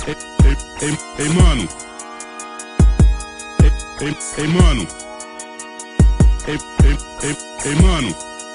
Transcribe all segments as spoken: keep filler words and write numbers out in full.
Ei, ei, ei, ei, mano. Ei, ei, ei, mano. Ei, ei, ei, ei, mano.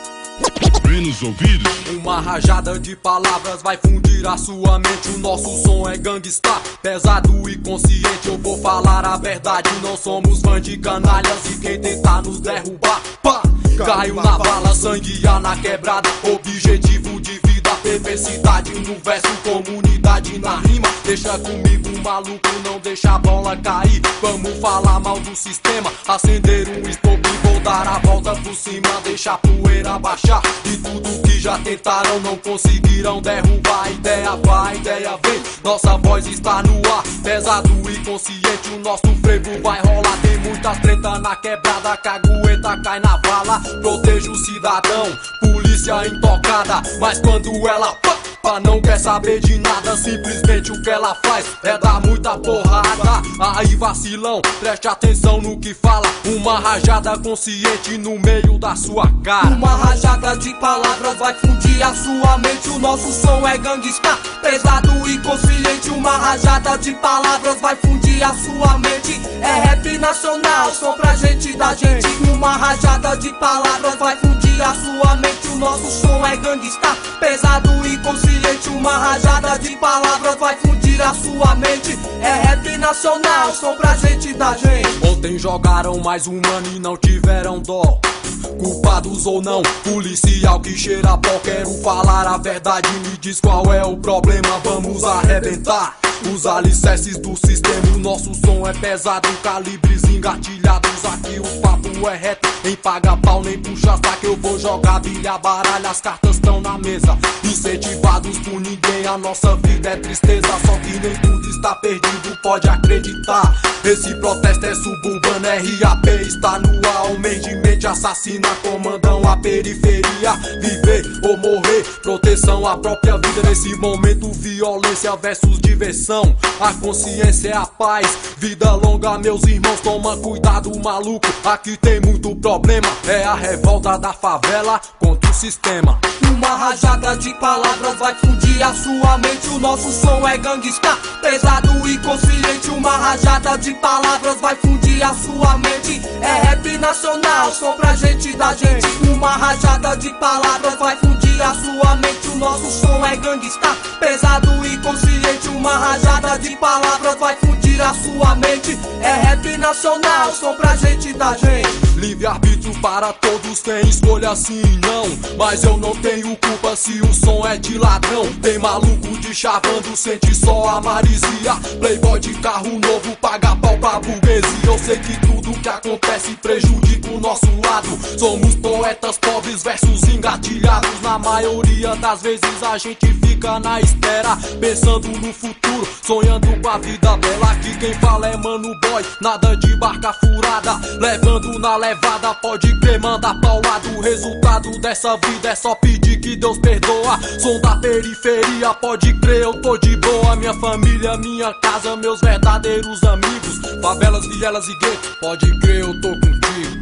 Vem nos ouvidos. Uma rajada de palavras vai fundir a sua mente. O nosso som é gangsta, pesado e consciente. Eu vou falar a verdade, não somos fãs de canalhas. E quem tentar nos derrubar, pá, caiu na bala, sanguear na quebrada. Objetivo de vida, perversidade no verso, comunidade na rima. Deixa comigo, maluco, não deixa a bola cair. Vamos falar mal do sistema, acender um stop e vou dar a volta por cima. Deixa a poeira baixar, de tudo que já tentaram não conseguirão derrubar. Ideia vai, ideia vem, nossa voz está no ar. Pesado e consciente, o nosso frevo vai rolar. Tem muita treta na quebrada, cagueta cai na vala. Proteja o cidadão, polícia intocada. Mas quando ela pá, pá, não quer saber de nada, simplesmente o que ela faz é dar muita porrada. Aí vacilão, preste atenção no que fala. Uma rajada consciente no meio da sua cara. Uma rajada de palavras vai fundir a sua mente. O nosso som é gangsta, pesado e consciente. Uma rajada de palavras vai fundir a sua mente. É rap nacional, som pra gente da gente. Uma rajada de palavras vai fundir a sua mente. O nosso som é gangsta, pesado e consciente. Uma rajada de palavras vai fundir a sua mente. É rap nacional, som pra gente da gente. Ontem jogaram mais um ano e não tiveram dó. Culpados ou não, policial que cheira pó. Quero falar a verdade, me diz qual é o problema. Vamos arrebentar os alicerces do sistema. O nosso som é pesado, calibres engatilhados. Aqui o papo é reto, nem paga pau, nem puxa saco. Eu vou jogar bilha, baralho, as cartas estão na mesa. Incentivados por ninguém, a nossa vida é tristeza. Só que nem tudo está perdido, pode acreditar. Esse protesto é suburbano, R A P está no ar. Homem de mente assassina, comandam a periferia. Viver ou morrer, proteção à própria vida. Nesse momento, violência versus diversão. A consciência é a paz, vida longa, meus irmãos. Toma cuidado, maluco, aqui tem muito problema. É a revolta da favela contra o sistema. Uma rajada de palavras vai fundir a sua mente. O nosso som é gangsta, pesado e consciente. Uma rajada de palavras vai fundir a sua mente. É rap nacional, som pra gente da gente. Uma rajada de palavras vai fundir a sua mente. O nosso som é gangsta, pesado e consciente. Uma rajada de palavras vai fundir a sua mente. É rap nacional, som pra gente da gente. Livre-arbítrio para todos, tem escolha sim e não. Mas eu não tenho culpa se o som é de ladrão. Tem maluco de chavando, sente só a marisia. Playboy de carro novo, paga pau pra burguesia. Eu sei que tudo que acontece prejudica o nosso lado. Somos poetas pobres versus engatilhados. Na maioria das vezes a gente fica na espera, pensando no futuro, sonhando com a vida bela. Aqui quem fala é Mano Boy, nada de barca furada. Levando na levada, pode crer, manda paulado. O resultado dessa vida é só pedir que Deus perdoa. Som da periferia, pode crer, eu tô de boa. Minha família, minha casa, meus verdadeiros amigos. Favelas, vielas e guetos, pode crer, eu tô contigo.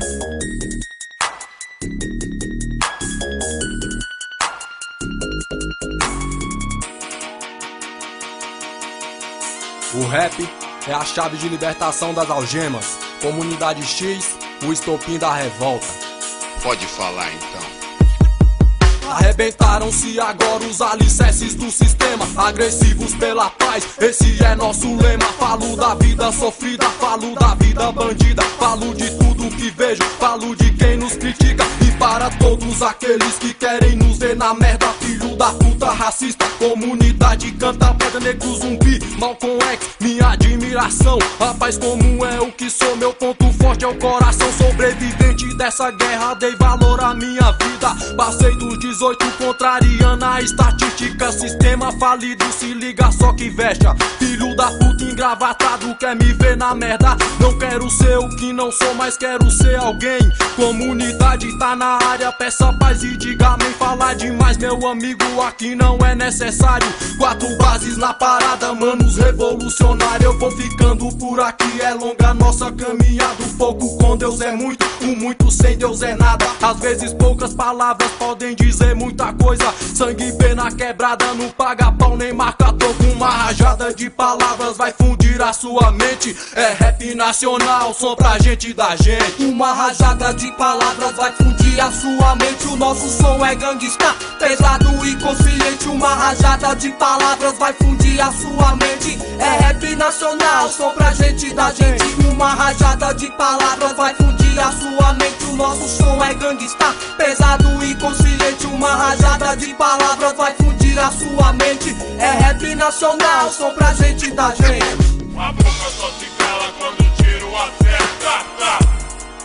O rap é a chave de libertação das algemas. Comunidade X, o estopim da revolta. Pode falar então. Arrebentaram-se agora os alicerces do sistema. Agressivos pela paz, esse é nosso lema. Falo da vida sofrida, falo da vida bandida. Falo de tudo que vejo, falo de quem nos critica. E para todos aqueles que querem nos ver na merda, filho da puta racista. Comunidade canta pedra, negro zumbi, Malcolm X, minha admiração. Rapaz, como é o que sou, meu ponto forte é o coração. Sobrevivente dessa guerra, dei valor à minha vida. Passei dos dezoito contrariando a estatística. Sistema falido, se liga só que vexa. Filho da puta engravatado, quer me ver na merda. Não quero ser o que não sou, mas quero ser alguém. Comunidade tá na área, peça paz e diga amém. Falar demais, meu amigo, aqui não é necessário. Quatro bases na parada, manos revolucionários. Eu vou ficando por aqui, é longa nossa caminhada. O pouco com Deus é muito, o muito sem Deus é nada. Às vezes poucas palavras podem dizer fazer muita coisa. Sangue bem na quebrada, não paga pau nem marca toco. Uma rajada de palavras vai fundir a sua mente. É rap nacional, som pra gente da gente. Uma rajada de palavras vai fundir a sua mente. O nosso som é gangsta, pesado e consciente. Uma rajada de palavras vai fundir a sua mente. É rap nacional, som pra gente da gente. Uma rajada de palavras vai fundir a sua mente. O nosso som é gangsta, pesado e consciente. Uma rajada de palavras vai fundir a sua mente. É rap nacional, som pra gente da gente. A boca só se cala quando o tiro acerta, tá?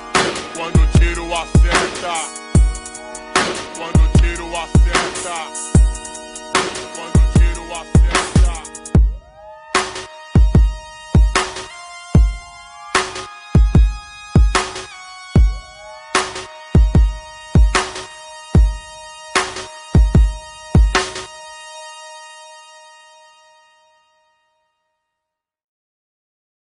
Quando o tiro acerta. Quando o tiro acerta.